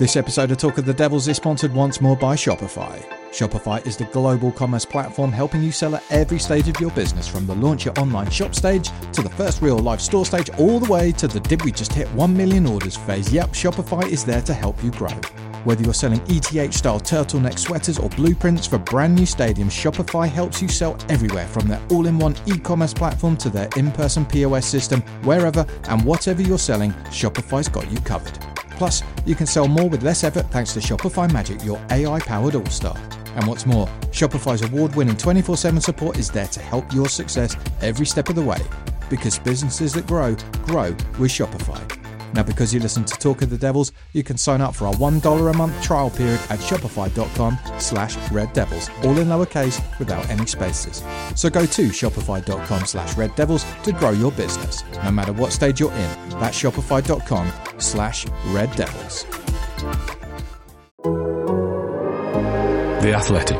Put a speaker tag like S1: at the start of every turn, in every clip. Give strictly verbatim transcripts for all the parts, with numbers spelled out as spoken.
S1: This episode of Talk of the Devils is sponsored once more by Shopify. Shopify is the global commerce platform helping you sell at every stage of your business, from the launch your online shop stage to the first real live store stage, all the way to the did we just hit one million orders phase. Yep, Shopify is there to help you grow. Whether you're selling E T H-style turtleneck sweaters or blueprints for brand new stadiums, Shopify helps you sell everywhere, from their all-in-one e-commerce platform to their in-person P O S system. Wherever and whatever you're selling, Shopify's got you covered. Plus, you can sell more with less effort thanks to Shopify Magic, your A I-powered all-star. And what's more, Shopify's award-winning twenty-four seven support is there to help your success every step of the way. Because businesses that grow, grow with Shopify. Now, because you listen to Talk of the Devils, you can sign up for our one dollar a month trial period at shopify.com slash red devils, all in lowercase without any spaces. So go to shopify.com slash red devils to grow your business, no matter what stage you're in. That's shopify.com slash red devils.
S2: The Athletic.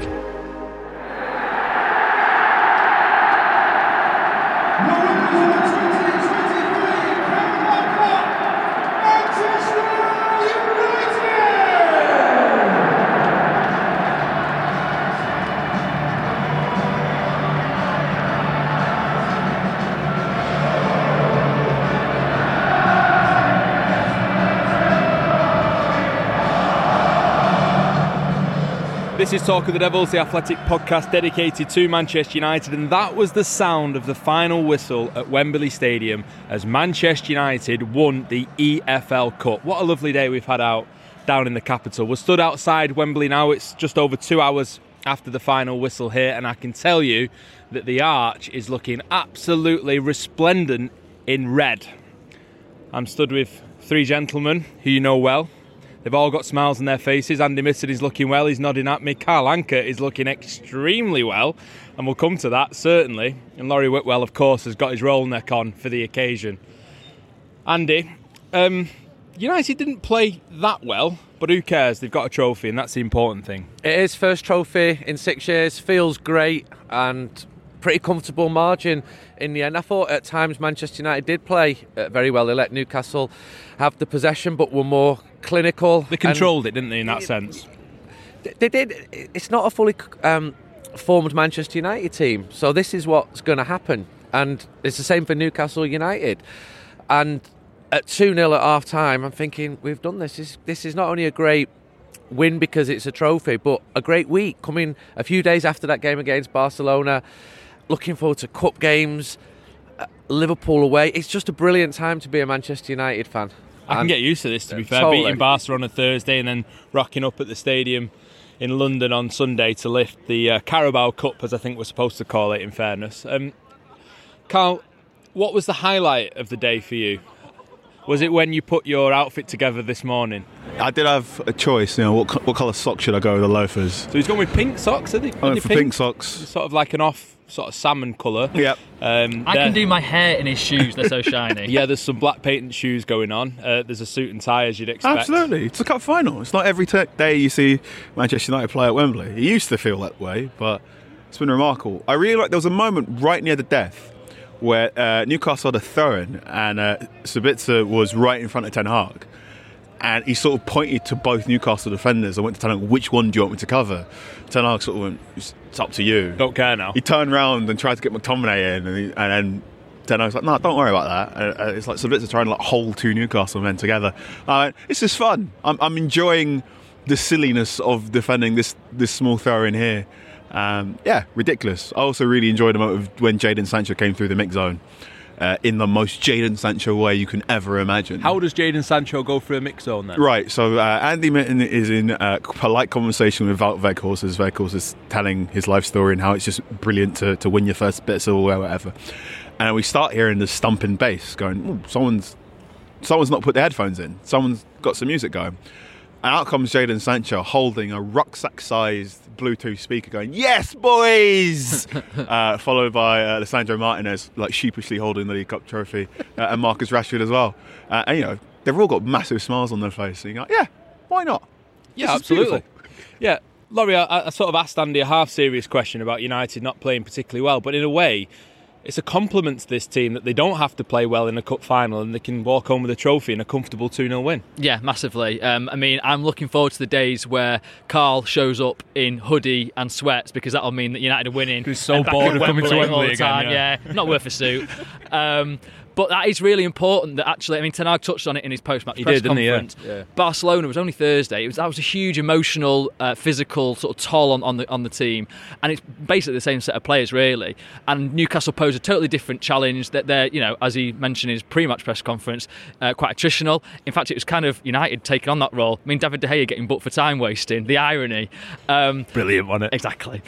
S3: This is Talk of the Devils, the Athletic podcast dedicated to Manchester United, and that was the sound of the final whistle at Wembley Stadium as Manchester United won the E F L Cup. What a lovely day we've had out down in the capital. We're stood outside Wembley now. It's just over two hours after the final whistle here, and I can tell you that the arch is looking absolutely resplendent in red. I'm stood with three gentlemen who you know well. They've all got smiles on their faces. Andy Missett is looking well. He's nodding at me. Carl Anker is looking extremely well, and we'll come to that, certainly. And Laurie Whitwell, of course, has got his roll neck on for the occasion. Andy, um, United didn't play that well, but who cares? They've got a trophy, and that's the important thing.
S4: It is first trophy in six years. Feels great, and pretty comfortable margin in the end. I thought at times Manchester United did play uh, very well. They let Newcastle have the possession, but were more clinical.
S3: They controlled it, didn't they, in that it, sense?
S4: They did. It's not a fully um, formed Manchester United team, so this is what's going to happen. And it's the same for Newcastle United. And at two nil at half-time, I'm thinking, we've done this. this. This is not only a great win because it's a trophy, but a great week. Coming a few days after that game against Barcelona, looking forward to cup games, uh, Liverpool away. It's just a brilliant time to be a Manchester United fan.
S3: I can get used to this, to be fair.
S4: Totally.
S3: Beating Barcelona on a Thursday and then rocking up at the stadium in London on Sunday to lift the uh, Carabao Cup, as I think we're supposed to call it, in fairness. Um, Carl, what was the highlight of the day for you? Was it when you put your outfit together this morning?
S5: I did have a choice, you know, what what colour socks should I go with the loafers?
S3: So he's gone with pink socks, are they?
S5: I went for pink, pink socks.
S3: Sort of like an off, sort of salmon colour.
S5: Yep.
S3: Um,
S6: I can do my hair in his shoes, they're so shiny.
S3: Yeah, there's some black patent shoes going on. Uh, there's a suit and tie, as you'd expect.
S5: Absolutely. It's a cup final. It's not every t- day you see Manchester United play at Wembley. It used to feel that way, but it's been remarkable. I really like, there was a moment right near the death where uh, Newcastle had a throw-in and uh, Sabitzer was right in front of Ten Hag, and he sort of pointed to both Newcastle defenders. I went to Ten Hag, which one do you want me to cover? Ten Hag sort of went, it's up to you.
S3: Don't care now.
S5: He turned around and tried to get McTominay in, and, he, and then Ten Hag's like, no, don't worry about that. Uh, it's like Sabitzer trying to like hold two Newcastle men together. I went, it's just fun. I'm, I'm enjoying the silliness of defending this, this small throw-in here. Um, yeah, ridiculous. I also really enjoyed the moment when Jadon Sancho came through the mix zone uh, in the most Jadon Sancho way you can ever imagine.
S3: How does Jadon Sancho go through a mix zone then?
S5: Right, so uh, Andy Mitten is in uh, polite conversation with Wout Weghorst as Weghorst is telling his life story and how it's just brilliant to, to win your first bit of silverware or whatever. And we start hearing the stumping bass going, someone's someone's not put their headphones in. Someone's got some music going. And out comes Jadon Sancho holding a rucksack-sized Bluetooth speaker going, yes, boys! uh, followed by uh, Lisandro Martinez, like sheepishly holding the League Cup trophy, uh, and Marcus Rashford as well. Uh, and, you know, they've all got massive smiles on their face. And you're like, yeah, why not?
S3: Yeah,
S5: this
S3: absolutely. Yeah, Laurie, I, I sort of asked Andy a half-serious question about United not playing particularly well, but in a way, it's a compliment to this team that they don't have to play well in a cup final and they can walk home with a trophy and a comfortable two nil win.
S6: Yeah, massively. Um, I mean, I'm looking forward to the days where Carl shows up in hoodie and sweats, because that'll mean that United are winning.
S3: He's so
S6: and back
S3: bored
S6: at
S3: of coming to
S6: all
S3: Wembley
S6: the
S3: again,
S6: time.
S3: yeah.
S6: Yeah, not worth a suit. Um, But that is really important that actually, I mean, Ten Hag touched on it in his post-match
S3: He
S6: press
S3: did, didn't he? Yeah.
S6: conference.
S3: Yeah.
S6: Barcelona was only Thursday. It was, that was a huge emotional, uh, physical sort of toll on, on the on the team, and it's basically the same set of players, really. And Newcastle pose a totally different challenge. That they're, you know, as he mentioned in his pre-match press conference, uh, quite attritional. In fact, it was kind of United taking on that role. I mean, David De Gea getting booked for time wasting. The irony. Um,
S3: Brilliant, wasn't it?
S6: Exactly.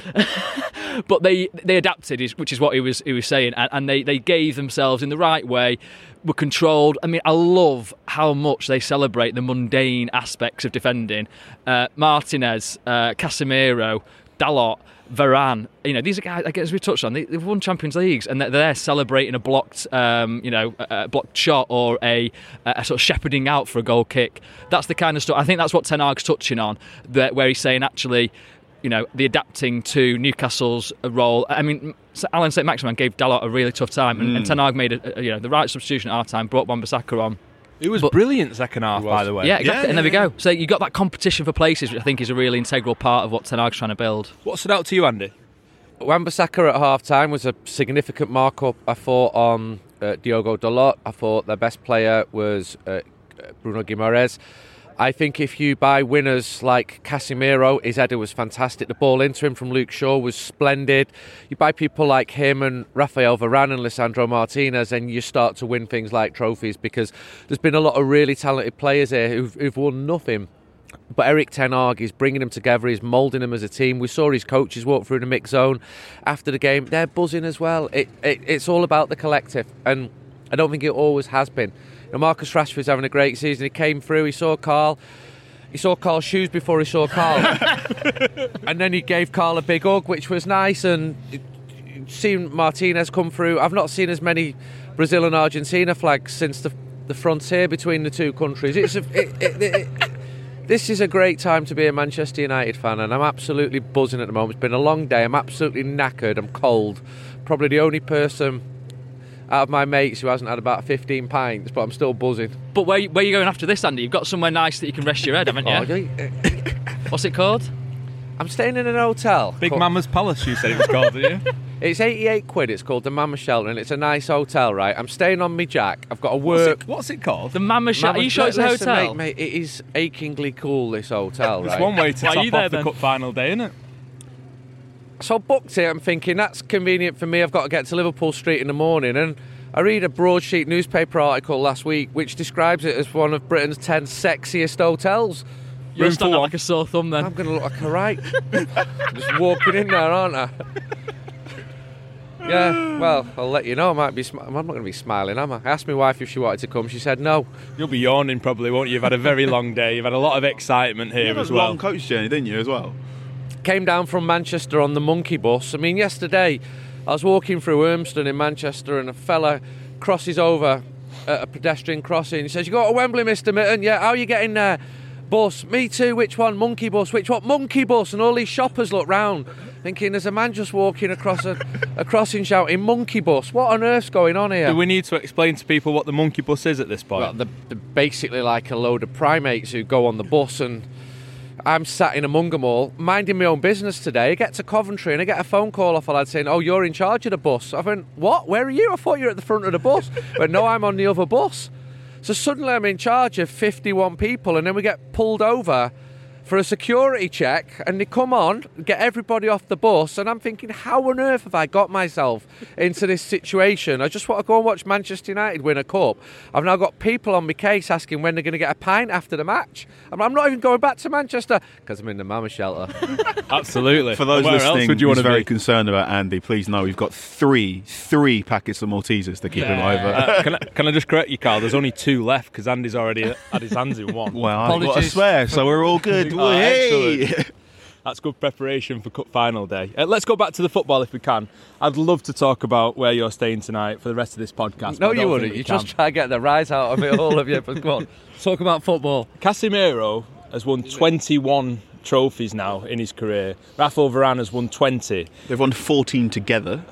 S6: But they they adapted, which is what he was he was saying, and, and they, they gave themselves in the right way, were controlled. I mean, I love how much they celebrate the mundane aspects of defending. Uh, Martinez, uh, Casemiro, Dalot, Varane. You know, these are guys, I guess we touched on, they, they've won Champions Leagues, and they're there celebrating a blocked, um, you know, a, a blocked shot or a, a sort of shepherding out for a goal kick. That's the kind of stuff. I think that's what Ten Hag's touching on, that, where he's saying actually, you know, the adapting to Newcastle's role. I mean, Alan Saint-Maximin gave Dalot a really tough time, and, mm. and Ten Hag made a, a, you know, the right substitution at half time, brought Wan-Bissaka on.
S3: It was
S6: but,
S3: brilliant second half, by the way.
S6: Yeah, exactly.
S3: Yeah,
S6: and there
S3: yeah,
S6: we go. So you got that competition for places, which I think is a really integral part of what Ten Hag's trying to build.
S3: What stood out to you, Andy?
S4: Wan-Bissaka at half time was a significant mark-up, I thought, on uh, Diogo Dalot. I thought their best player was uh, Bruno Guimaraes. I think if you buy winners like Casemiro, his header was fantastic. The ball into him from Luke Shaw was splendid. You buy people like him and Rafael Varane and Lisandro Martinez, and you start to win things like trophies, because there's been a lot of really talented players here who've, who've won nothing. But Erik Ten Hag is bringing them together, he's moulding them as a team. We saw his coaches walk through the mix zone after the game. They're buzzing as well. It, it, it's all about the collective, and I don't think it always has been. You know, Marcus Rashford's having a great season. He came through, he saw Carl. He saw Carl's shoes before he saw Carl. And then he gave Carl a big hug, which was nice. And seeing Martinez come through, I've not seen as many Brazil and Argentina flags since the, the frontier between the two countries. It's a, it, it, it, it, This is a great time to be a Manchester United fan, and I'm absolutely buzzing at the moment. It's been a long day. I'm absolutely knackered. I'm cold. Probably the only person out of my mates who hasn't had about fifteen pints, but I'm still buzzing.
S6: But where, where are you going after this, Andy? You've got somewhere nice that you can rest your head, haven't you?
S4: Oh,
S6: What's it called?
S4: I'm staying in an hotel.
S3: Big
S4: called,
S3: Mama's Palace, you said it was called, didn't you?
S4: It's eighty-eight quid. It's called the Mama Shelter, and it's a nice hotel, right? I'm staying on me jack. I've got to work.
S3: What's it, what's it called?
S6: The Mama Shelter. Are you sure it's a
S4: Listen,
S6: hotel?
S4: Mate, mate, it is achingly cool, this hotel, right?
S3: It's one way to
S6: Why are
S3: top
S6: you
S3: off
S6: there,
S3: the
S6: then?
S3: cup final day, isn't it?
S4: So I booked it. I'm thinking that's convenient for me. I've got to get to Liverpool Street in the morning, and I read a broadsheet newspaper article last week which describes it as one of Britain's ten sexiest hotels.
S6: You're
S3: Room
S6: standing
S3: for
S6: out like a sore thumb then.
S4: I'm going to look like a right. Just walking in there, aren't I? Yeah, well, I'll let you know. I might be. Sm- I'm not going to be smiling, am I? I asked my wife if she wanted to come. She said no.
S3: You'll be yawning probably, won't you? You've had a very long day. You've had a lot of excitement here
S5: You had
S3: as
S5: a
S3: well.
S5: long coach journey, didn't you, as well?
S4: Came down from Manchester on the monkey bus. I mean, yesterday I was walking through Urmston in Manchester, and a fella crosses over at a pedestrian crossing. He says, "You got to Wembley, Mister Mitten? Yeah, how are you getting there?" Bus. Me too. Which one? Monkey bus. Which what? Monkey bus. And all these shoppers look round, thinking there's a man just walking across a, a crossing shouting monkey bus. What on earth's going on here?
S3: Do we need to explain to people what the monkey bus is at this point?
S4: Well, they're, they're basically like a load of primates who go on the bus, and I'm sat in among them all, minding my own business today. I get to Coventry and I get a phone call off a lad saying, "Oh, you're in charge of the bus." I went, "What? Where are you? I thought you were at the front of the bus." But no, I'm on the other bus. So suddenly I'm in charge of fifty-one people, and then we get pulled over for a security check, and they come on, get everybody off the bus, and I'm thinking, how on earth have I got myself into this situation? I just want to go and watch Manchester United win a cup. I've now got people on my case asking when they're going to get a pint after the match. I'm, I'm not even going back to Manchester because I'm in the Mama Shelter.
S3: Absolutely.
S5: For those
S3: Where else
S5: listening
S3: would you
S5: who's
S3: want to
S5: very
S3: be?
S5: concerned about Andy, please know we've got three, three packets of Maltesers to keep him over.
S3: Uh, can, I, can I just correct you, Carl? There's only two left because Andy's already had his hands in one.
S5: Well, I've got to
S6: Apologies.
S5: swear, so we're all good.
S3: Oh,
S5: Hey!
S3: That's good preparation for cup final day. Uh, let's go back to the football if we can. I'd love to talk about where you're staying tonight for the rest of this podcast.
S4: No,
S3: but I
S4: you
S3: don't
S4: wouldn't.
S3: think we
S4: You
S3: can.
S4: just try to get the rise out of it, all of you. But come on, talk about football.
S3: Casemiro has won twenty-one trophies now in his career. Rafael Varane has won twenty.
S5: They've won fourteen together.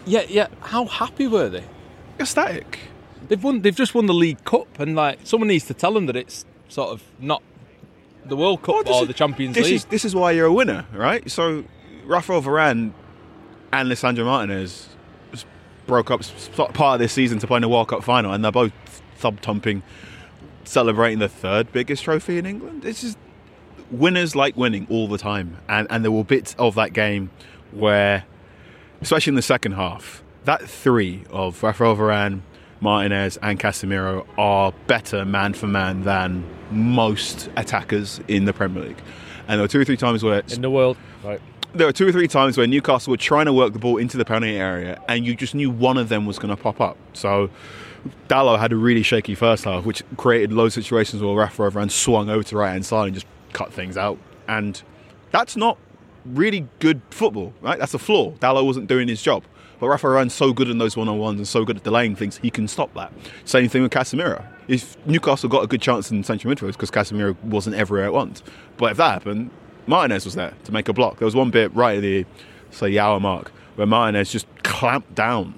S3: Yeah, yeah. How happy were they?
S5: Ecstatic.
S3: They've won. They've just won the League Cup, and like someone needs to tell them that it's sort of not the World Cup
S5: Well,
S3: or
S5: is-
S3: the Champions
S5: this
S3: League.
S5: Is, this is why you're a winner, right? So, Rafael Varane and Lisandro Martinez s- broke up s- part of this season to play in the World Cup final, and they're both thump-thumping, celebrating the third biggest trophy in England. It's just winners like winning all the time, and and there were bits of that game where, especially in the second half, that three of Rafael Varane, Martinez and Casemiro are better man for man than most attackers in the Premier League. And there were two or three times where
S4: In the world. Right.
S5: there were two or three times where Newcastle were trying to work the ball into the penalty area, and you just knew one of them was going to pop up. So Dalot had a really shaky first half, which created loads of situations where Rafael Varane swung over to right hand side and just cut things out. And that's not really good football, right? That's a flaw. Dalot wasn't doing his job. But Rafael Varane's so good in those one-on-ones and so good at delaying things, he can stop that. Same thing with Casemiro. If Newcastle got a good chance in central midfield, because Casemiro wasn't everywhere at once. But if that happened, Martinez was there to make a block. There was one bit right at the, say, the hour mark where Martinez just clamped down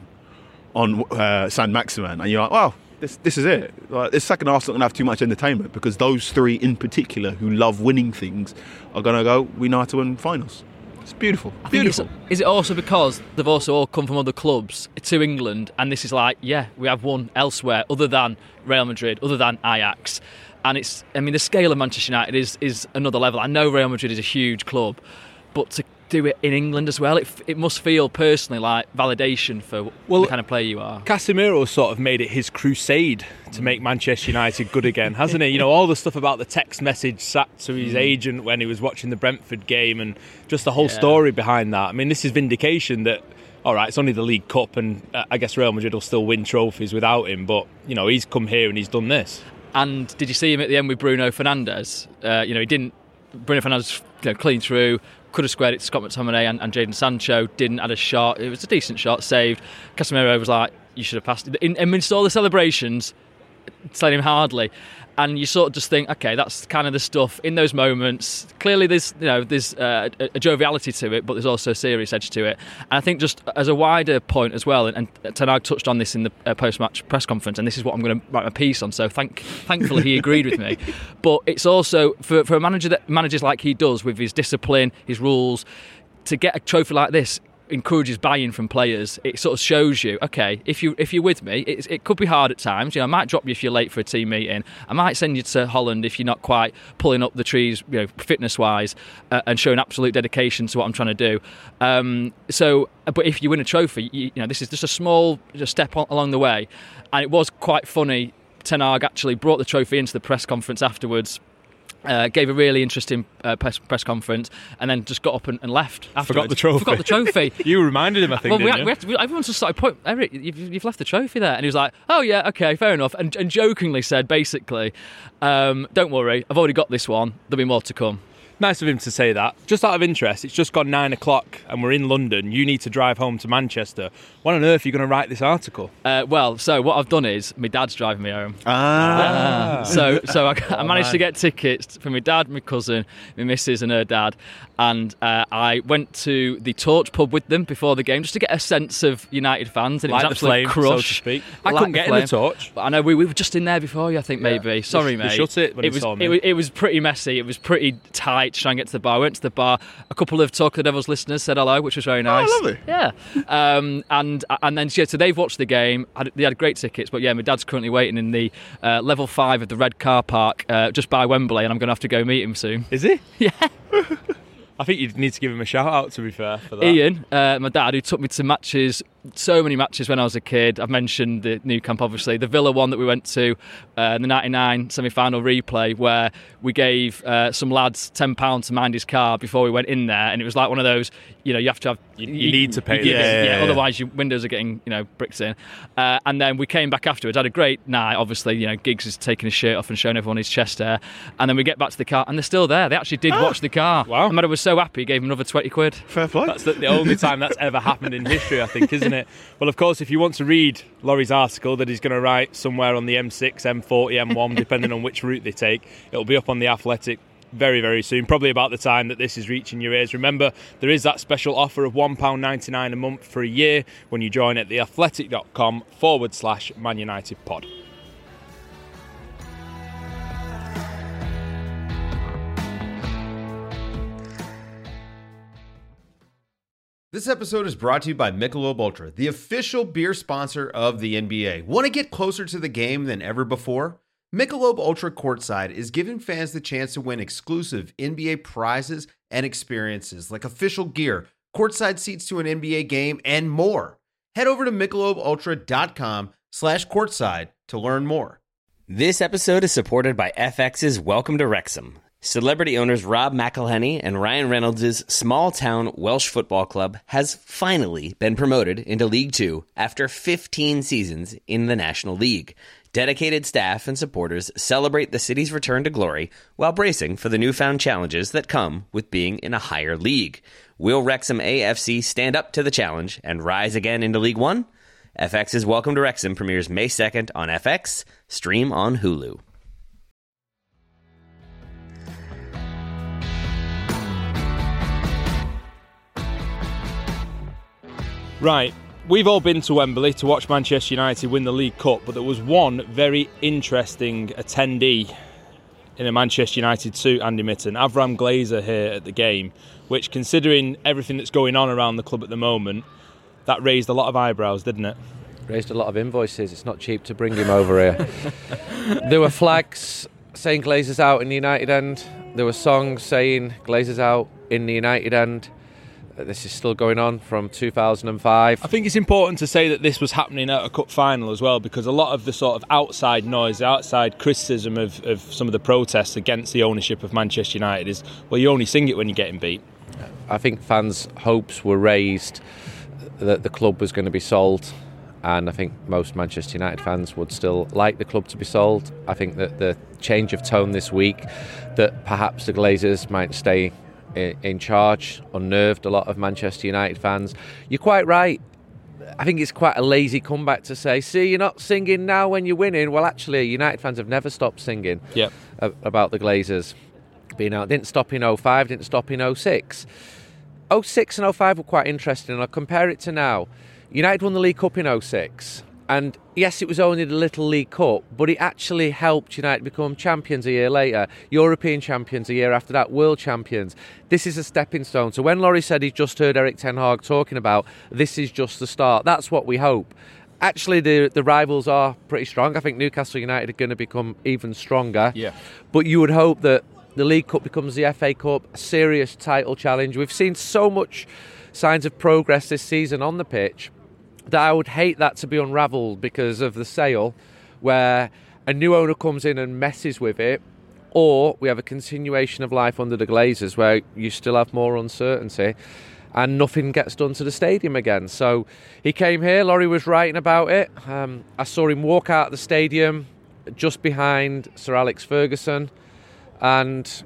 S5: on uh, San Maximan, and you're like, wow, this this is it. Like, this second half's not going to have too much entertainment, because those three in particular who love winning things are going to go, we know how to win finals. It's beautiful.
S6: I think
S5: Beautiful.
S6: it's- is it also because they've also all come from other clubs to England, and this is like, yeah, we have won elsewhere other than Real Madrid, other than Ajax, and it's, I mean, the scale of Manchester United is is another level. I know Real Madrid is a huge club, but to do it in England as well, it it must feel personally like validation for
S3: Well,
S6: the kind of player you are.
S3: Casemiro sort of made it his crusade to make Manchester United good again, hasn't he? You know, all the stuff about the text message sat to his agent when he was watching the Brentford game, and just the whole
S6: Yeah.
S3: story behind that. I mean, this is vindication that, all right, it's only the League Cup, and uh, I guess Real Madrid will still win trophies without him, but, you know, he's come here and he's done this.
S6: And did you see him at the end with Bruno Fernandes? Uh, you know, he didn't. Bruno Fernandes, you know, clean through, could have squared it to Scott McTominay and, and Jadon Sancho. Didn't, had a shot. It was a decent shot, saved. Casemiro was like, you should have passed it. In, amidst all the celebrations, telling him hardly, and you sort of just think, okay, that's kind of the stuff in those moments. Clearly, there's you know there's uh, a, a joviality to it, but there's also a serious edge to it. And I think just as a wider point as well, and, and Ten Hag touched on this in the uh, post-match press conference, and this is what I'm going to write my piece on. So thank, thankfully, he agreed with me. But it's also for for a manager that manages like he does with his discipline, his rules, to get a trophy like this encourages buy-in from players. It sort of shows you, okay, if you if you're with me, it, it could be hard at times. You know, I might drop you if you're late for a team meeting. I might send you to Holland if you're not quite pulling up the trees, you know, fitness-wise, uh, and showing absolute dedication to what I'm trying to do. Um, so, but if you win a trophy, you, you know, this is just a small just step on, along the way. And it was quite funny. Ten Hag actually brought the trophy into the press conference afterwards. Uh, gave a really interesting uh, press, press conference, and then just got up and, and left afterwards.
S3: Forgot the trophy.
S6: Forgot the trophy.
S3: You reminded him, I think,
S6: Well, we
S3: didn't
S6: had,
S3: you?
S6: we had to, we, everyone just started pointing, Eric, you've, you've left the trophy there. And he was like, oh, yeah, okay, fair enough. And, and jokingly said, basically, um, don't worry, I've already got this one. There'll be more to come.
S3: Nice of him to say that. Just out of interest, it's just gone nine o'clock and we're in London. You need to drive home to Manchester. Why on earth are you going to write this article?
S6: Uh, well, so what I've done is my dad's driving me home.
S5: Ah.
S6: So, so I, I managed
S3: man.
S6: to get tickets for my dad, my cousin, my missus, and her dad, and uh, I went to the Torch pub with them before the game just to get a sense of United fans, and
S3: Like
S6: it
S3: the
S6: was absolute
S3: flame,
S6: crush.
S3: so to speak. I
S6: Like
S3: couldn't
S6: the
S3: get in the
S6: flame.
S3: Torch.
S6: But I know we, we were just in there before you, I think, maybe. Sorry,
S3: They
S6: mate.
S3: shut it when
S6: it
S3: they
S6: was,
S3: saw me.
S6: It was, it was pretty messy. It was pretty tight to try and get to the bar. I went to the bar. A couple of Talk of the Devils listeners said hello, which was very nice.
S5: lovely.
S6: Yeah. Um, and and then yeah, so they've watched the game. Had, they had great tickets, but yeah, my dad's currently waiting in the uh, level five of the red car park uh, just by Wembley, and I'm going to have to go meet him soon.
S3: Is he?
S6: Yeah.
S3: I think you need to give him a shout out, to be fair, for that.
S6: Ian, uh, my dad, who took me to matches, so many matches when I was a kid. I've mentioned the Nou Camp, obviously. The Villa one that we went to, uh, the ninety-nine semi-final replay, where we gave uh, some lads ten pounds to mind his car before we went in there. And it was like one of those, you know, you have to have...
S3: You- you need to pay
S6: you-
S3: this.
S6: Yeah,
S5: Yeah, yeah.
S6: otherwise your windows are getting, you know, bricks in. Uh, and then we came back afterwards, had a great night. Obviously, you know, Giggs is taking his shirt off and showing everyone his chest hair. And then we get back to the car, and they're still there. They actually did watch the car.
S3: Wow.
S6: And my dad was so happy, he gave him another twenty quid.
S5: Fair play.
S3: That's the, the only time that's ever happened in history, I think, isn't it? Well, of course, if you want to read Laurie's article that he's going to write somewhere on the M six, M forty, M one, depending on which route they take, it'll be up on the Athletic very, very soon, probably about the time that this is reaching your ears. Remember, there is that special offer of one pound ninety-nine a month for a year when you join at theathletic.com forward slash Man United pod.
S7: This episode is brought to you by Michelob Ultra, the official beer sponsor of the N B A. Want to get closer to the game than ever before? Michelob Ultra Courtside is giving fans the chance to win exclusive N B A prizes and experiences like official gear, courtside seats to an N B A game, and more. Head over to michelobultra.com slash courtside to learn more.
S8: This episode is supported by F X's Welcome to Wrexham. Celebrity owners Rob McElhenney and Ryan Reynolds' small-town Welsh football club has finally been promoted into League Two after fifteen seasons in the National League. Dedicated staff and supporters celebrate the city's return to glory while bracing for the newfound challenges that come with being in a higher league. Will Wrexham A F C stand up to the challenge and rise again into League One? F X's Welcome to Wrexham premieres May second on F X, stream on Hulu.
S3: Right, we've all been to Wembley to watch Manchester United win the League Cup, but there was one very interesting attendee in a Manchester United suit, Andy Mitten, Avram Glazer here at the game, which, considering everything that's going on around the club at the moment, that raised a lot of eyebrows, didn't it?
S4: Raised a lot of invoices. It's not cheap to bring him over here. There were flags saying Glazer's out in the United end. There were songs saying Glazer's out in the United end. This is still going on from two thousand five.
S3: I think it's important to say that this was happening at a cup final as well, because a lot of the sort of outside noise, the outside criticism of, of some of the protests against the ownership of Manchester United is, well, you only sing it when you're getting beat.
S4: I think fans' hopes were raised that the club was going to be sold, and I think most Manchester United fans would still like the club to be sold. I think that the change of tone this week, that perhaps the Glazers might stay in charge, unnerved a lot of Manchester United fans. You're quite right. I think it's quite a lazy comeback to say, see, you're not singing now when you're winning. Well, actually, United fans have never stopped singing
S3: yep.
S4: about the Glazers being out. Didn't stop in oh five, didn't stop in oh six. oh six and oh five were quite interesting, and I'll compare it to now. United won the League Cup in oh six, and yes, it was only the Little League Cup, but it actually helped United become champions a year later, European champions a year after that, world champions. This is a stepping stone. So when Laurie said he just heard Erik ten Hag talking about this is just the start, that's what we hope. Actually, the the rivals are pretty strong. I think Newcastle United are going to become even stronger.
S3: Yeah.
S4: But you would hope that the League Cup becomes the F A Cup, a serious title challenge. We've seen so much signs of progress this season on the pitch that I would hate that to be unravelled because of the sale, where a new owner comes in and messes with it, or we have a continuation of life under the Glazers where you still have more uncertainty and nothing gets done to the stadium again. So he came here, Laurie was writing about it. Um, I saw him walk out of the stadium just behind Sir Alex Ferguson, and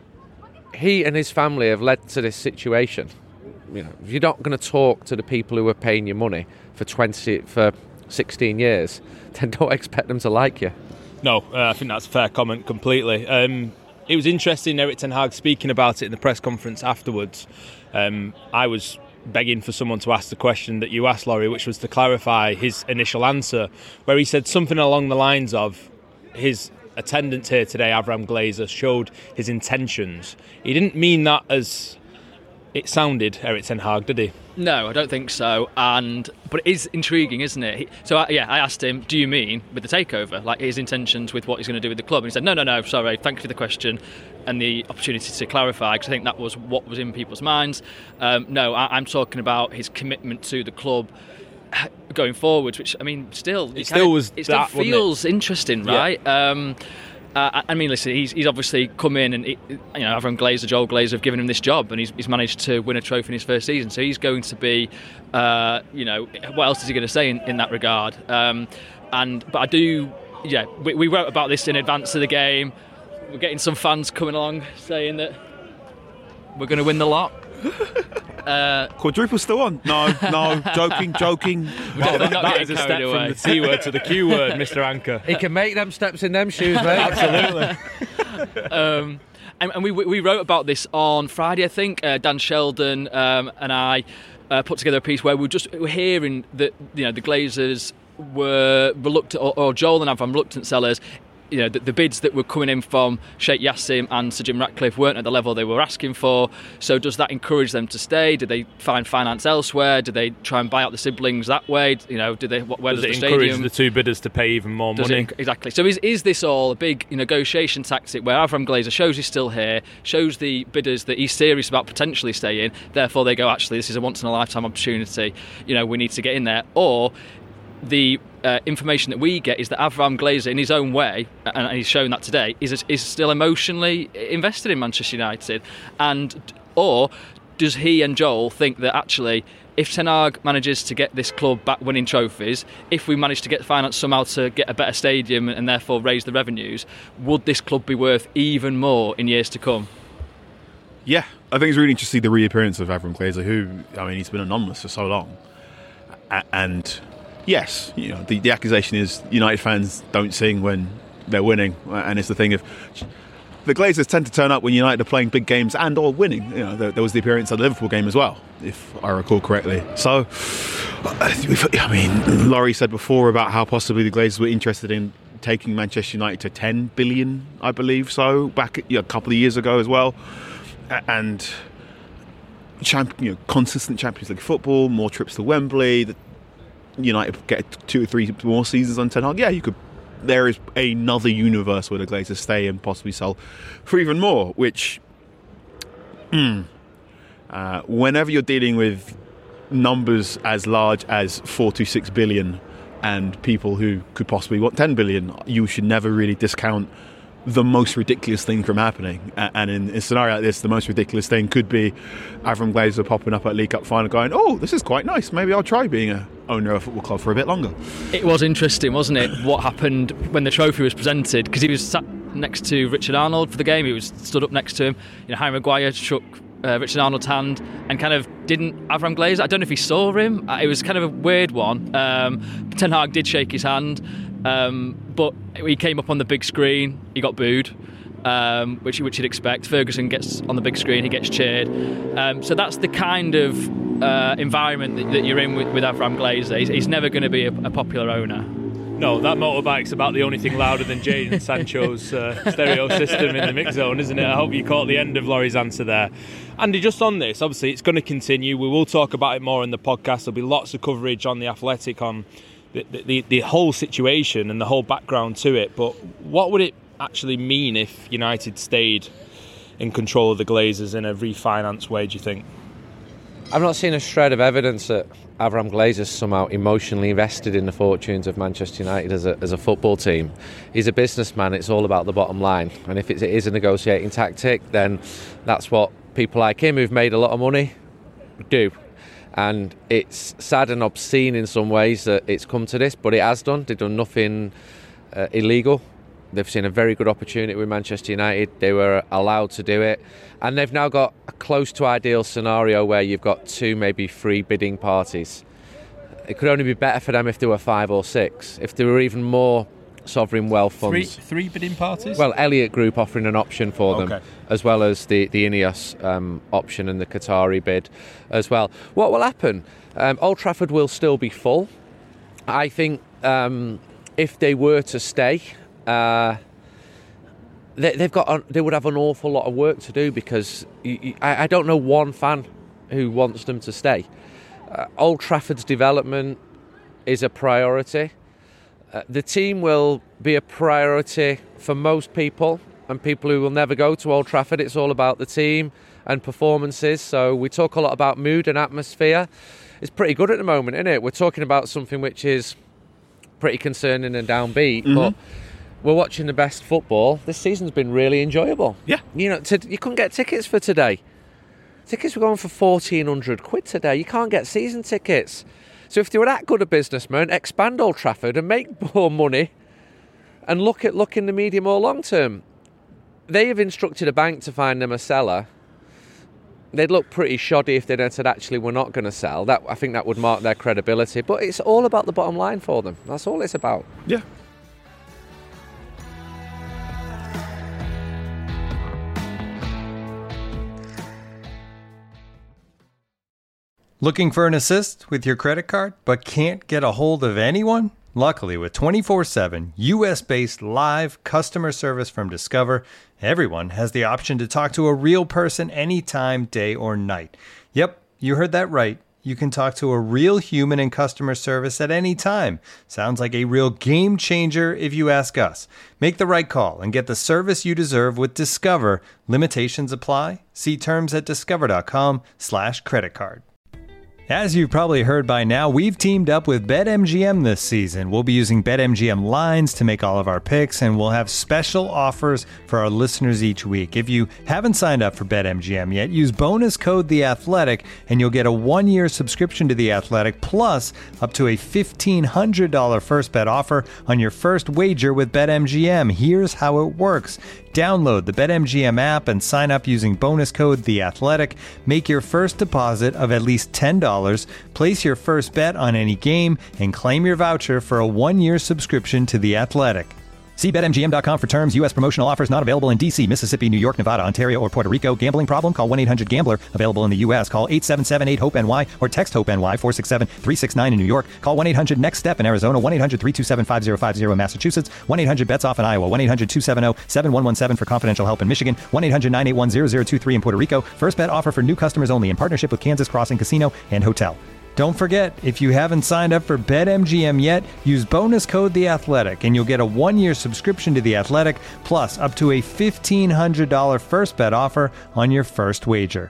S4: he and his family have led to this situation. You know, if you're not going to talk to the people who are paying you money for twenty for sixteen years, then don't expect them to like you.
S3: No, uh, I think that's a fair comment completely. Um, it was interesting, Erik ten Hag speaking about it in the press conference afterwards. Um, I was begging for someone to ask the question that you asked, Laurie, which was to clarify his initial answer, where he said something along the lines of his attendance here today, Avram Glazer, showed his intentions. He didn't mean that as it sounded, Erik ten Hag, did he?
S6: No, I don't think so. And but it is intriguing, isn't it? He, so I, yeah, I asked him, "Do you mean with the takeover, like his intentions with what he's going to do with the club?" And he said, "No, no, no. Sorry. Thank you for the question and the opportunity to clarify, because I think that was what was in people's minds. Um, no, I, I'm talking about his commitment to the club going forward, which I mean, still,
S3: it, it still was.
S6: It still
S3: that,
S6: feels
S3: it?
S6: interesting, right?"
S3: Yeah.
S6: Um, Uh, I mean, listen, he's, he's obviously come in and, he, you know, Avram Glazer, Joel Glazer have given him this job, and he's, he's managed to win a trophy in his first season. So he's going to be, uh, you know, what else is he going to say in, in that regard? Um, and But I do, yeah, we, we wrote about this in advance of the game. We're getting some fans coming along saying that we're going to win the lot.
S5: Uh, Quadruple still on? No, no, joking, joking.
S3: Well, that, that is a step away. From the T word to the Q word, Mister Anchor.
S4: He can make them steps in them shoes, mate.
S3: Absolutely.
S6: um, And, and we we wrote about this on Friday, I think. Uh, Dan Sheldon um, and I uh, put together a piece where we were just we were hearing that, you know, the Glazers were reluctant, or, or Joel and Avram reluctant sellers. You know, the, the bids that were coming in from Sheikh Yassim and Sir Jim Ratcliffe weren't at the level they were asking for. So does that encourage them to stay? Do they find finance elsewhere? Do they try and buy out the siblings that way? You know, do they? Where
S3: does,
S6: does,
S3: it
S6: the
S3: encourage
S6: stadium,
S3: the two bidders to pay even more
S6: does
S3: money?
S6: It, exactly. So is is this all a big negotiation tactic where Avram Glazer shows he's still here, shows the bidders that he's serious about potentially staying, therefore they go, actually, this is a once in a lifetime opportunity. You know, we need to get in there, or the uh, information that we get is that Avram Glazer, in his own way, and he's shown that today, is is still emotionally invested in Manchester United, and or does he and Joel think that actually, if Ten Hag manages to get this club back winning trophies, if we manage to get finance somehow to get a better stadium and therefore raise the revenues, would this club be worth even more in years to come?
S5: Yeah, I think it's really interesting to see the reappearance of Avram Glazer, who, I mean, he's been anonymous for so long, A- and. Yes, you know, the, the accusation is United fans don't sing when they're winning, and it's the thing of the Glazers tend to turn up when United are playing big games and or winning. You know, there, there was the appearance of the Liverpool game as well, if I recall correctly. So, I mean, Laurie said before about how possibly the Glazers were interested in taking Manchester United to ten billion, I believe so, back you know, a couple of years ago as well, and champ, you know, consistent Champions League football, more trips to Wembley. The, United get two or three more seasons on Ten Hag, yeah, you could. There is another universe where the Glazers stay and possibly sell for even more. Which, mm, uh, whenever you're dealing with numbers as large as four to six billion and people who could possibly want ten billion, you should never really discount the most ridiculous thing from happening. And in a scenario like this, the most ridiculous thing could be Avram Glazer popping up at League Cup final going, oh, this is quite nice, maybe I'll try being a owner of a football club for a bit longer.
S6: It was interesting, wasn't it, what happened when the trophy was presented, because he was sat next to Richard Arnold for the game. He was stood up next to him. You know, Harry Maguire shook uh, Richard Arnold's hand and kind of didn't Avram Glazer. I don't know if he saw him. It was kind of a weird one. Um, Ten Hag did shake his hand, um, but he came up on the big screen. He got booed. Um, which, which you'd expect. Ferguson gets on the big screen, he gets cheered. Um, so that's the kind of uh, environment that, that you're in with, with Avram Glazer. He's, he's never going to be a, a popular owner.
S3: No, that motorbike's about the only thing louder than Jadon Sancho's uh, stereo system in the mix zone, isn't it? I hope you caught the end of Laurie's answer there. Andy, just on this, obviously it's going to continue. We will talk about it more in the podcast. There'll be lots of coverage on The Athletic on the, the, the whole situation and the whole background to it. But what would it actually mean if United stayed in control of the Glazers in a refinance way, do you think?
S4: I've not seen a shred of evidence that Avram Glazer's somehow emotionally invested in the fortunes of Manchester United as a, as a football team. He's a businessman, it's all about the bottom line. And if it is a negotiating tactic, then that's what people like him who've made a lot of money do. And it's sad and obscene in some ways that it's come to this, but it has done. They've done nothing uh, illegal. They've seen a very good opportunity with Manchester United. They were allowed to do it. And they've now got a close to ideal scenario where you've got two, maybe three bidding parties. It could only be better for them if there were five or six. If there were even more sovereign wealth funds.
S3: Three, three bidding parties?
S4: Well, Elliott Group offering an option for them,
S3: okay.
S4: as well as the, the Ineos um, option and the Qatari bid as well. What will happen? Um, Old Trafford will still be full. I think um, if they were to stay... Uh, they, they've got. A, they would have an awful lot of work to do because you, you, I, I don't know one fan who wants them to stay. Uh, Old Trafford's development is a priority. Uh, the team will be a priority for most people, and people who will never go to Old Trafford. It's all about the team and performances. So we talk a lot about mood and atmosphere. It's pretty good at the moment, isn't it? We're talking about something which is pretty concerning and downbeat, mm-hmm. but we're watching the best football. This season's been really enjoyable.
S5: Yeah.
S4: You know, to, you couldn't get tickets for today. Tickets were going for fourteen hundred quid today. You can't get season tickets. So if they were that good a businessman, expand Old Trafford and make more money and look at look in the medium or long term. They have instructed a bank to find them a seller. They'd look pretty shoddy if they said, actually, we're not going to sell. That I think that would mark their credibility. But it's all about the bottom line for them. That's all it's about.
S5: Yeah.
S9: Looking for an assist with your credit card, but can't get a hold of anyone? Luckily, with twenty-four seven U S-based live customer service from Discover, everyone has the option to talk to a real person anytime, day or night. Yep, you heard that right. You can talk to a real human in customer service at any time. Sounds like a real game changer if you ask us. Make the right call and get the service you deserve with Discover. Limitations apply. See terms at discover.com slash credit card. As you've probably heard by now, we've teamed up with BetMGM this season. We'll be using BetMGM lines to make all of our picks, and we'll have special offers for our listeners each week. If you haven't signed up for BetMGM yet, use bonus code The Athletic, and you'll get a one-year subscription to The Athletic, plus up to a fifteen hundred dollars first bet offer on your first wager with BetMGM. Here's how it works. Download the BetMGM app and sign up using bonus code The Athletic. Make your first deposit of at least ten dollars, place your first bet on any game, and claim your voucher for a one-year subscription to The Athletic. See Bet M G M dot com for terms. U S promotional offers not available in D C, Mississippi, New York, Nevada, Ontario, or Puerto Rico. Gambling problem? Call one eight hundred gambler. Available in the U S. Call eight seven seven eight hope N Y or text HOPE-NY four six seven three six nine in New York. Call one eight hundred next step in Arizona. one eight hundred three two seven five zero five zero in Massachusetts. one eight hundred bets off in Iowa. one eight hundred two seven zero seven one one seven for confidential help in Michigan. one eight hundred nine eight one zero zero two three in Puerto Rico. First bet offer for new customers only in partnership with Kansas Crossing Casino and Hotel. Don't forget, if you haven't signed up for BetMGM yet, use bonus code The Athletic, and you'll get a one-year subscription to The Athletic, plus up to a fifteen hundred dollars first bet offer on your first wager.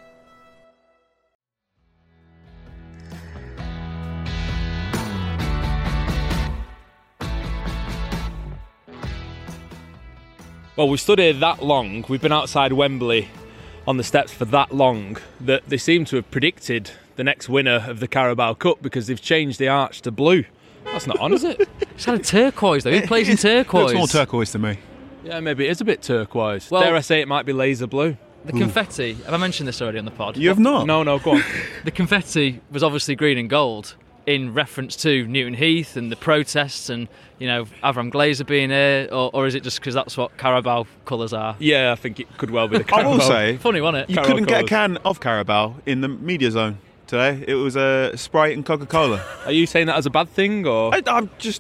S3: Well, we've stood here that long, we've been outside Wembley on the steps for that long, that they seem to have predicted the next winner of the Carabao Cup because they've changed the arch to blue. That's not on, is it?
S6: It's kind of turquoise, though. Who plays in turquoise?
S5: Looks more turquoise to me.
S3: Yeah, maybe it is a bit turquoise.
S6: Well,
S3: Dare I say it might be laser blue.
S6: The confetti, have I mentioned this already on the pod?
S5: You have not?
S3: No, no, go on.
S6: The confetti was obviously green and gold in reference to Newton Heath and the protests and, you know, Avram Glazer being here, or, or is it just because that's what Carabao colours are?
S3: Yeah, I think it could well be the
S5: I
S3: Carabao.
S5: will say,
S6: Funny, wasn't it?
S5: you
S3: Carabao
S5: couldn't get a
S3: colours.
S5: can of Carabao in the media zone today. It was a uh, Sprite and Coca-Cola.
S3: Are you saying that as a bad thing, or...?
S5: I, I'm just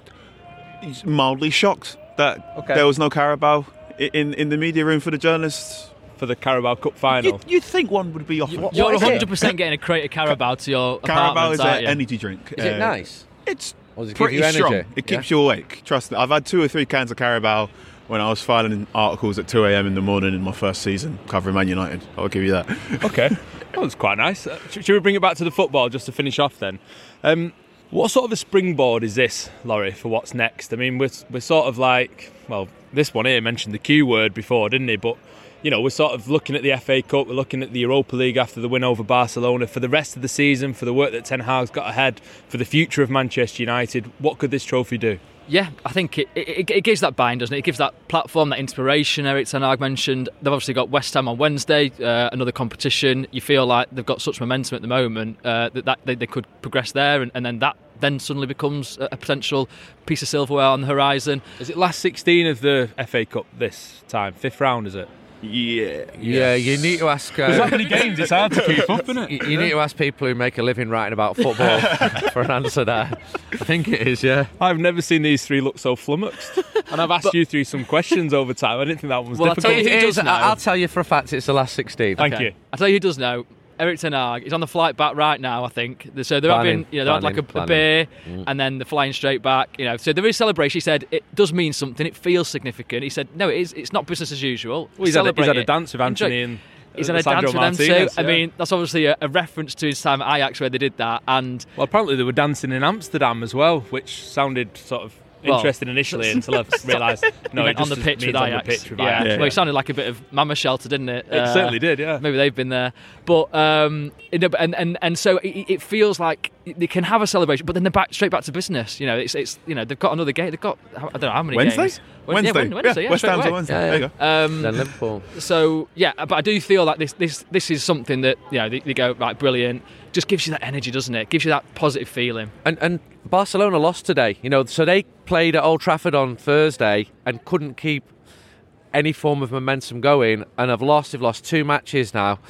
S5: mildly shocked that
S3: Okay.
S5: there was no Carabao i- in, in the media room for the journalists.
S3: For the Carabao Cup final.
S5: You'd, you'd think one would be offered.
S4: What-
S6: You're
S4: what is it?
S6: one hundred percent getting a crate of Carabao to your
S5: Carabao
S6: apartment,
S5: is
S6: aren't
S5: an
S6: you?
S5: energy drink.
S4: Is it nice?
S5: It's
S4: Or does it give
S5: pretty
S4: you energy?
S5: strong. It keeps you awake. Trust me. I've had two or three cans of Carabao when I was filing articles at two a.m. in the morning in my first season covering Man United. I'll give you that.
S3: Okay, that was quite nice. Uh, sh- should we bring it back to the football just to finish off then? Um, what sort of a springboard is this, Laurie, for what's next? I mean, we're, we're sort of like, well, this one here mentioned the Q word before, didn't he? But, you know, we're sort of looking at the F A Cup, we're looking at the Europa League after the win over Barcelona. For the rest of the season, for the work that Ten Hag's got ahead, for the future of Manchester United, what could this trophy do?
S6: Yeah, I think it, it, it gives that buy-in, doesn't it? It gives that platform, that inspiration. Eric Ten Hag mentioned they've obviously got West Ham on Wednesday, uh, another competition. You feel like they've got such momentum at the moment uh, that, that they, they could progress there, and, and then that then suddenly becomes a, a potential piece of silverware on the horizon.
S3: Is it last sixteen of the F A Cup this time? Fifth round, is it?
S5: Yeah.
S4: Yeah, you need to ask.
S3: There's that
S4: Uh,
S3: many games, it's hard to keep up, isn't it?
S4: you you need to ask people who make a living writing about football for an answer there. I think it is, yeah.
S3: I've never seen these three look so flummoxed. And I've asked you three some questions over time. I didn't think that one was
S6: Well, I'll
S3: difficult.
S6: tell you who
S4: It
S6: does
S4: is,
S6: know.
S4: I'll tell you for a fact it's the last sixteen.
S3: Thank
S6: Okay.
S3: you.
S6: I'll tell you who does know. Eric Ten Hag. He's on the flight back right now, I think. So they're
S4: Planning,
S6: having, you know, they're having like a, a
S4: planning,
S6: beer,
S4: planning.
S6: and then they're flying straight back. You know, so there is celebration. He said it does mean something. It feels significant. He said, no, it is. It's not business as usual.
S3: Well, he's, had a, he's
S6: Celebrate
S3: had a
S6: it.
S3: dance with Anthony
S6: Enjoy-
S3: and
S6: He's
S3: uh,
S6: had a
S3: Sandro
S6: dance with them too.
S3: Martinez,
S6: I
S3: yeah.
S6: mean, that's obviously a, a reference to his time at Ajax where they did that. And
S3: Well, apparently they were dancing in Amsterdam as well, which sounded sort of
S6: Well,
S3: interesting initially until I realised no,
S6: he
S3: it
S6: went on
S3: just
S6: the pitch
S3: means
S6: with
S3: on
S6: Ajax.
S3: the pitch with
S6: yeah.
S3: Ajax.
S6: Well, it sounded like a bit of Mama Shelter, didn't it?
S3: It certainly did, yeah.
S6: Maybe they've been there, but um, you know, and and and so it, it feels like they can have a celebration, but then they're back straight back to business. You know, it's it's you know they've got another game. They've got I don't know how many
S5: Wednesday?
S6: games.
S5: Wednesday.
S6: Yeah, Wednesday. Yeah,
S5: West
S6: straight
S5: Ham's
S6: away.
S5: on Wednesday.
S4: Yeah,
S5: There
S4: yeah.
S5: you go.
S6: Um,
S4: Then Liverpool.
S6: So yeah, but I do feel like this this this is something that you know they, they go right, brilliant. Just gives you that energy, doesn't it? Gives you that positive feeling.
S4: And and Barcelona lost today, you know, so they played at Old Trafford on Thursday and couldn't keep any form of momentum going, and have lost. They've lost two matches now,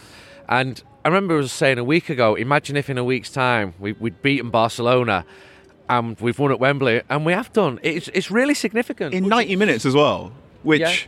S4: And I remember I was saying a week ago, imagine if in a week's time we, we'd beaten Barcelona and we've won at Wembley, and we have done. It's, it's really significant.
S5: In ninety minutes as well, which
S4: Yeah.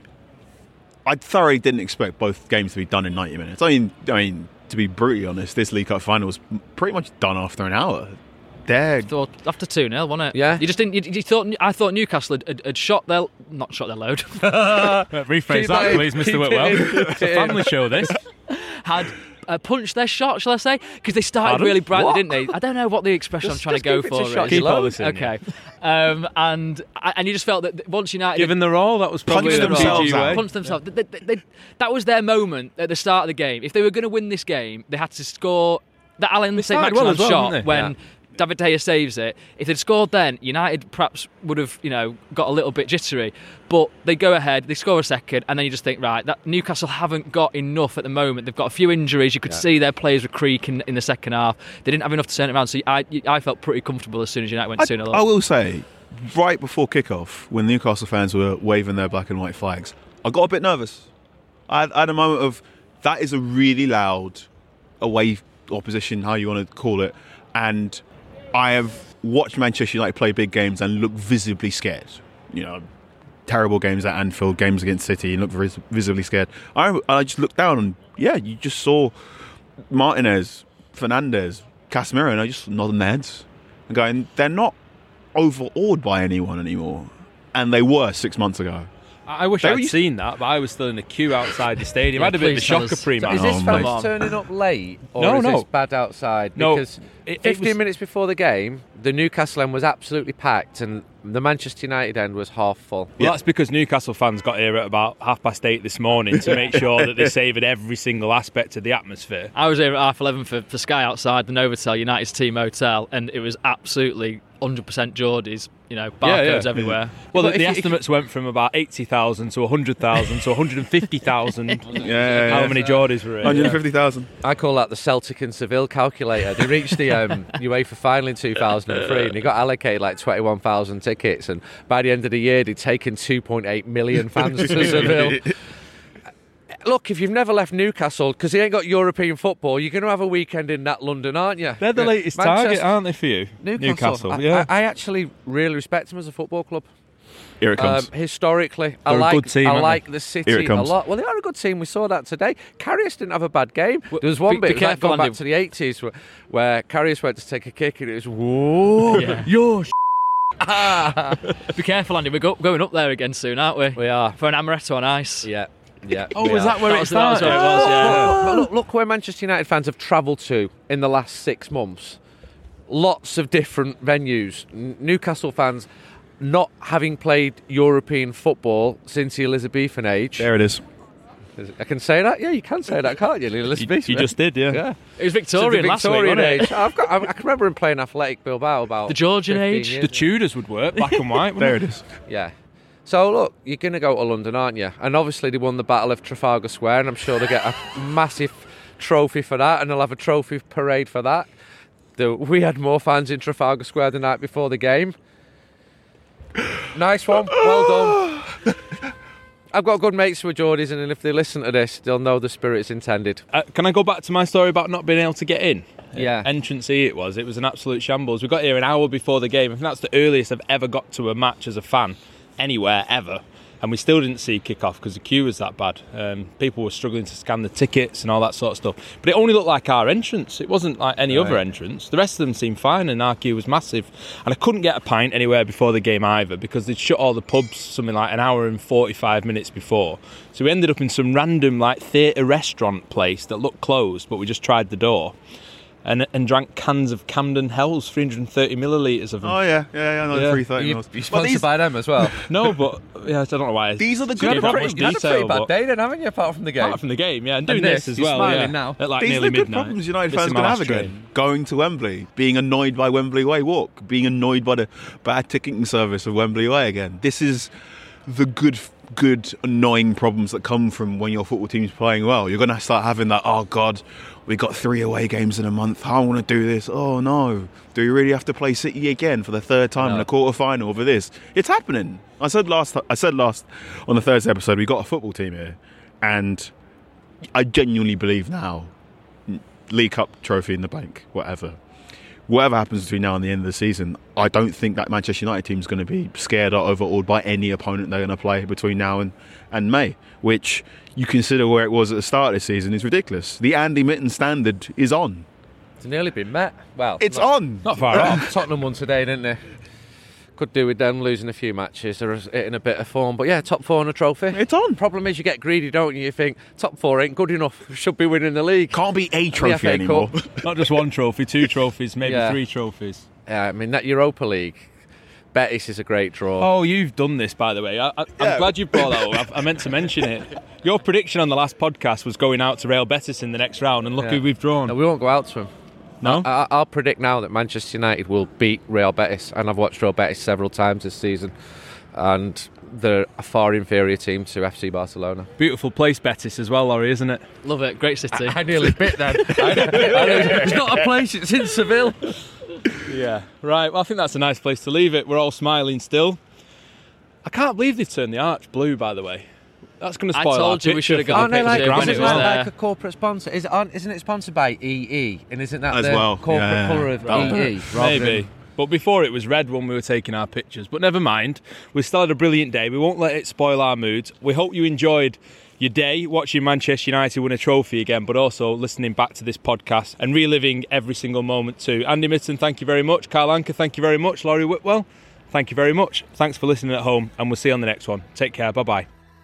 S5: I thoroughly didn't expect both games to be done in ninety minutes. I mean, I mean, to be brutally honest, this League Cup final was pretty much done after an hour. They're
S6: Thought after two nil, wasn't it?
S4: Yeah.
S6: You just didn't. You, you thought. I thought Newcastle had, had, had shot their not shot their load.
S3: Rephrase
S4: Keep
S3: that,
S4: that-
S3: please, Mister
S4: keep it
S3: Whitwell.
S4: in.
S3: It's a family show, this.
S6: had uh, punched their shot, shall I say? Because they started
S3: Pardon?
S6: really brightly,
S4: What?
S6: didn't they? I don't know what the expression
S4: Just-
S6: I'm trying
S4: just
S6: to go
S4: keep it
S6: for
S4: to shot
S6: is.
S3: Keep
S4: your
S3: all
S4: load.
S3: this in.
S6: Okay, um, and and you just felt that once United
S3: Given the role, that was probably
S5: Punched
S3: the
S5: themselves
S3: P G way.
S5: out.
S6: punched themselves, they, they, they, that was their moment at the start of the game. If they were going to win this game, they had to score that Alan Saint
S3: started
S6: Maximin
S3: well as well,
S6: shot
S3: didn't they?
S6: when.
S4: Yeah.
S6: David De Gea saves it. If they'd scored then, United perhaps would have, you know, got a little bit jittery. But they go ahead, they score a second, and then you just think, right, that Newcastle haven't got enough at the moment. They've got a few injuries. You could
S4: Yeah.
S6: see their players were creaking in the second half. They didn't have enough to turn it around. So I, I felt pretty comfortable as soon as United went
S5: I,
S6: two nil
S5: I
S6: up.
S5: will say, right before kickoff, when Newcastle fans were waving their black and white flags, I got a bit nervous. I had, I had a moment of, that is a really loud away opposition, how you want to call it, and I have watched Manchester United play big games and look visibly scared. You know, terrible games at Anfield, games against City, and look vis- visibly scared. I, I just looked down and, yeah, you just saw Martinez, Fernandes, Casemiro, and I just nodding their heads and going, they're not overawed by anyone anymore. And they were six months ago.
S3: I wish
S5: They
S3: I'd
S5: were used-
S3: seen that, but I was still in a queue outside the stadium.
S6: Yeah,
S3: I had a bit of a
S6: please tell
S3: shocker
S6: us.
S3: pre-match.
S4: Is this
S5: Oh,
S4: fans
S5: mate.
S4: turning up late, or
S3: No,
S4: is
S3: no.
S4: this bad outside?
S3: No,
S4: Because
S3: it- it
S4: fifteen
S3: was-
S4: minutes before the game, the Newcastle end was absolutely packed, and the Manchester United end was half full.
S3: Well, that's because Newcastle fans got here at about half past eight this morning to make sure that they savoured every single aspect of the atmosphere.
S6: I was here at half eleven for, for Sky outside the Novotel United's team hotel, and it was absolutely one hundred percent Geordies. You know,
S3: Yeah,
S6: barcodes
S3: yeah.
S6: everywhere.
S3: Well,
S4: But
S3: the, the
S4: if you- if
S3: estimates went from about eighty thousand to one hundred thousand to one hundred fifty thousand.
S5: Yeah, yeah,
S3: How
S5: yeah.
S3: many Geordies were here?
S5: one hundred fifty thousand.
S4: I call that the Celtic and Seville calculator. They reached the um, UEFA final in two thousand three, and they got allocated like twenty-one thousand tickets, and by the end of the year, they'd taken two point eight million fans to Seville. Look, if you've never left Newcastle, because they ain't got European football, you're going to have a weekend in that London, aren't you?
S3: They're the
S4: Yeah.
S3: latest
S4: Manchester-
S3: target, aren't they, for you?
S4: Newcastle. I,
S3: yeah.
S4: I, I actually really respect them as a football club.
S5: Here it
S4: Um,
S5: comes.
S4: historically, I
S3: They're a
S4: like
S3: good team,
S4: I
S3: aren't
S4: like
S3: they?
S4: the
S5: Here
S4: City
S5: it
S4: a
S5: comes.
S4: lot. Well, they are a good team. We saw that today. Carrius didn't have a bad game. There was one
S6: be-
S4: bit
S6: be
S4: it was like
S6: careful,
S4: going back
S6: Andy.
S4: to the eighties where, where Carrius went to take a kick and it was whoa,
S6: Yeah.
S4: yo,
S6: Be careful, Andy. We're go- going up there again soon, aren't we?
S4: we are.
S6: For an amaretto on ice.
S4: Yeah, yeah.
S3: Oh,
S4: we
S3: was
S4: are.
S3: that where
S6: That
S3: it
S6: was- that was
S3: started?
S6: where it was, yeah.
S4: But look, look where Manchester United fans have travelled to in the last six months. Lots of different venues. N- Newcastle fans not having played European football since the Elizabethan age.
S5: There it is.
S4: I can say that? Yeah, you can say that, can't you? The
S3: You,
S4: Elizabethan
S3: you just did, yeah.
S4: Yeah.
S6: It was
S4: So
S6: Victorian
S4: the
S6: last week,
S4: Victorian
S6: wasn't it?
S4: age. I've got, I, I can remember him playing Athletic Bilbao about
S6: The Georgian
S4: fifteen
S6: age?
S4: years
S3: The
S4: ago.
S3: Tudors would work, black and white.
S5: There
S3: wouldn't
S5: it is.
S4: Yeah. So look, you're going to go to London, aren't you? And obviously they won the Battle of Trafalgar Square, and I'm sure they'll get a massive trophy for that, and they'll have a trophy parade for that. The, we had more fans in Trafalgar Square the night before the game. Nice one, well done. I've got good mates who are Geordies, and if they listen to this, they'll know the spirit's intended.
S3: Uh, can I go back to my story about not being able to get in?
S4: Yeah.
S3: Entrance E it was. It was an absolute shambles. We got here an hour before the game. I think that's the earliest I've ever got to a match as a fan, anywhere, ever. And we still didn't see kick-off because the queue was that bad. Um, people were struggling to scan the tickets and all that sort of stuff. But it only looked like our entrance. It wasn't like any
S4: Right.
S3: other entrance. The rest of them seemed fine and our queue was massive. And I couldn't get a pint anywhere before the game either because they'd shut all the pubs something like an hour and forty-five minutes before. So we ended up in some random like theatre restaurant place that looked closed, but we just tried the door. And, and drank cans of Camden Hells, three hundred thirty millilitres of them.
S5: Oh, yeah. Yeah, yeah. I know
S3: Yeah.
S5: the three thirty
S4: You,
S5: mils.
S4: you're
S5: But
S4: sponsored
S5: these,
S4: by them as well.
S3: No, but yeah, I don't know why.
S5: these are the
S3: So
S5: good
S3: you don't
S5: problems.
S3: much detail, but
S4: day then, haven't you, apart from the game?
S3: apart from the game, yeah, and doing
S4: And
S3: this,
S4: this,
S3: as
S4: you're
S3: well,
S4: smiling
S3: yeah,
S4: now.
S3: at like
S5: These are
S3: nearly
S5: the good
S3: midnight.
S5: problems United
S3: Missing
S5: fans
S3: my
S5: going to have
S3: last
S5: again.
S3: train.
S5: Going to Wembley, being annoyed by Wembley Way walk, being annoyed by the bad ticketing service of Wembley Way again. This is the good, good, annoying problems that come from when your football team's playing well. You're going to start having that, oh, God, we got three away games in a month. I want to do this. Oh, no. Do you really have to play City again for the third time
S4: No.
S5: in a quarter-final over this? It's happening. I said last I said last on the Thursday episode, we got a football team here. And I genuinely believe now League Cup trophy in the bank, whatever. Whatever happens between now and the end of the season, I don't think that Manchester United team is going to be scared or overawed by any opponent they're going to play between now and, and May, which you consider where it was at the start of the season is ridiculous. The Andy Mitten standard is on.
S4: It's nearly been met. Well,
S5: it's
S4: not,
S5: on.
S3: Not far off.
S4: Tottenham won today, didn't they? Could do with them losing a few matches. They're in a bit of form. But yeah, top four and a trophy.
S5: It's on.
S4: Problem is you get greedy, don't you? You think, top four ain't good enough. Should be winning the league.
S5: Can't be a trophy anymore.
S3: Not just one trophy, two trophies, maybe
S4: Yeah.
S3: three trophies.
S4: Yeah, I mean, that Europa League, Betis is a great draw.
S3: Oh, you've done this, by the way. I, I,
S5: Yeah.
S3: I'm glad you brought that up. I, I meant to mention it. Your prediction on the last podcast was going out to Real Betis in the next round, and look
S4: Yeah.
S3: who we've drawn.
S4: No, we won't go out to them.
S3: No?
S4: I, I'll predict now that Manchester United will beat Real Betis, and I've watched Real Betis several times this season, and they're a far inferior team to F C Barcelona.
S3: Beautiful place, Betis, as well, Laurie, isn't it?
S6: Love it. Great city.
S4: I nearly bit then. I know, I know. It's not a place, it's in Seville.
S3: Yeah. Right, well, I think that's a nice place to leave it. We're all smiling still. I can't believe they've turned the arch blue, by the way. That's going to
S6: I
S3: spoil our
S6: told you we
S3: picture
S6: should have
S3: for
S6: got
S3: the
S6: a
S4: Aren't they
S6: picture
S4: like,
S6: when
S4: is
S6: it
S4: it
S6: was
S4: not
S6: there.
S4: like a corporate sponsor? Is it on, isn't it sponsored by E E? And isn't that
S5: As
S4: the
S5: well,
S4: corporate
S5: yeah.
S4: colour of
S5: That'll
S4: E E? rather
S3: Maybe.
S4: than-
S3: But before it was red when we were taking our pictures. But never mind. We still had a brilliant day. We won't let it spoil our moods. We hope you enjoyed your day watching Manchester United win a trophy again, but also listening back to this podcast and reliving every single moment too. Andy Mitten, thank you very much. Carl Anker, thank you very much. Laurie Whitwell, thank you very much. Thanks for listening at home, and we'll see you on the next one. Take care. Bye-bye.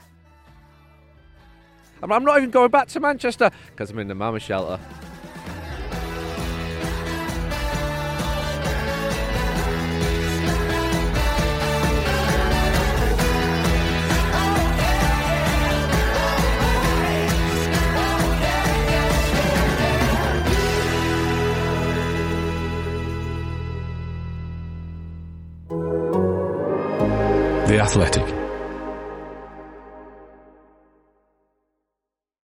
S4: I'm I'm not even going back to Manchester because I'm in the mama shelter.
S2: The Athletic.